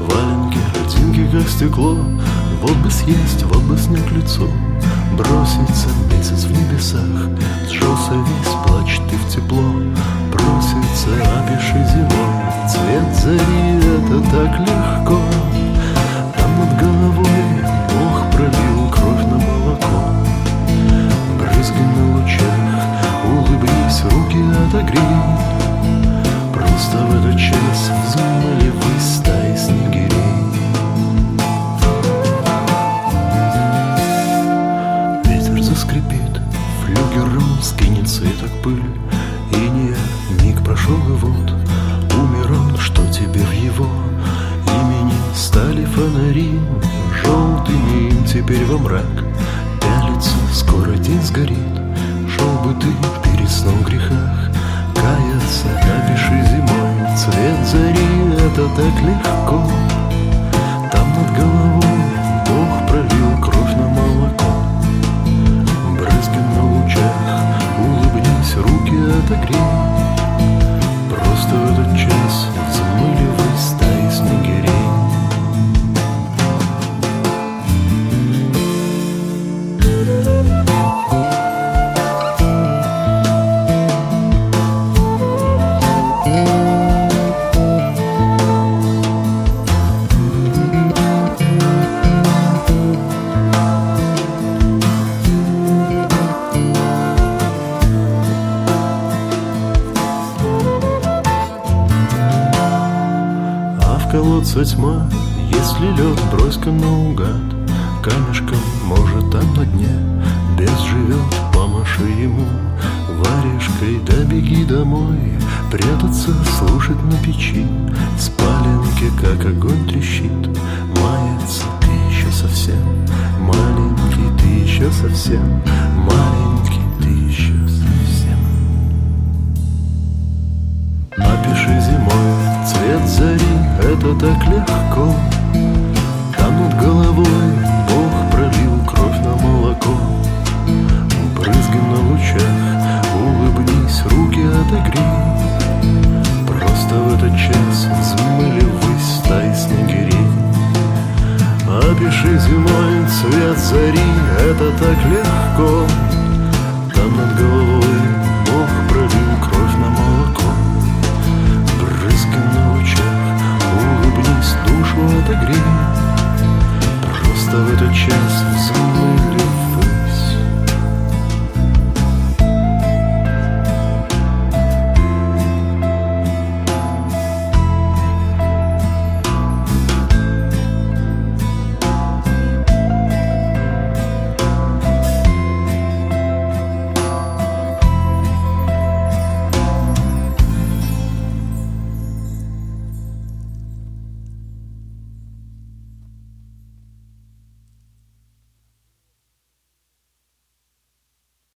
Валенки, ботинки как стекло. Вот бы съесть, вот бы снять лицо. Бросится месяц в небесах, сжался весь, плачь ты в тепло. Просится, опиши зимой цвет зари, это так легко. Там над головой Бог пролил кровь на молоко. Брызги на лучах, улыбнись, руки отогрей. Просто в этот час взмыли ввысь стаи снегирей. Ветер заскрипит, флюгером скинет цветок пыль. Иния миг прошел, и вот умер он, что тебе в его имени стали фонари желтыми им теперь во мрак пялится, скоро день сгорит. Шел бы ты перед сном в грехах, каяться, напиши зимой цвет зари, это так легко. Там над головой Бог пролил кровь на молоко. Брызги на лучах, улыбнись, руки отогрей. Просто в этот час взмыли ввысь стаи снегирей. Колодца тьма, если лед, брось-ка наугад. Камешком, может, там на дне бес живет, помаши ему варежкой, да беги домой. Прятаться, слушать на печи спаленки, как огонь трещит. Мается, ты еще совсем маленький, ты еще совсем маленький, ты еще совсем. Опиши зимой цвет зари, это так легко. Там над головой Бог пролил кровь на молоко. Брызги на лучах, улыбнись, руки отогрей. Просто в этот час взмыли ввысь стаи снегирей. Опиши зимой цвет зари, это так легко. Там над головой